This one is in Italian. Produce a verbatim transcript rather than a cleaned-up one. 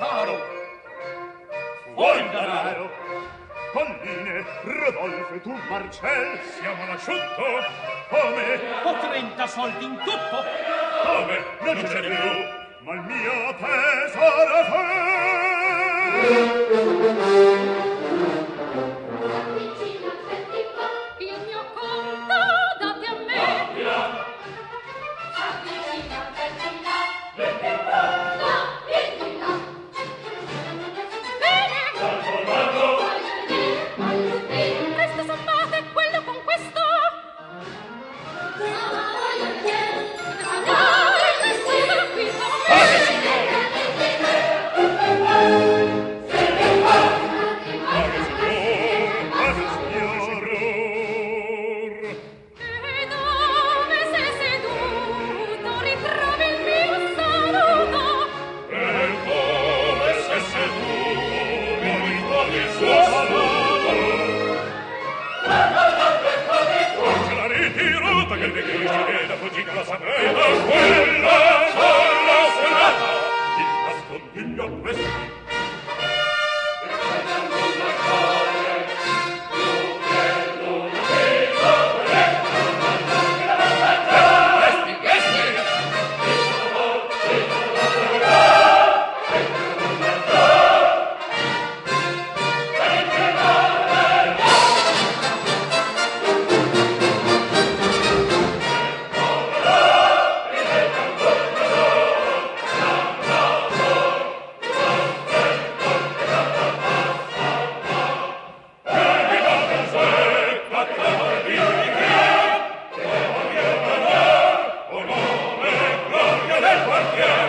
caro. Fuori il denaro. Colline, Rodolfo e tu, Marcel. Siamo all'asciutto. Come? Ho trenta soldi in tutto. Come? Non, non ce n'è più. Ma il mio tesoro sei. Il mio conto date a me. Avvicina, avvicina, no, vieni là. Bene. Presto sommate quello con questo. Che il vecchio viene fuggito la sapeva quella sola serata il nascondiglio a questi Yeah.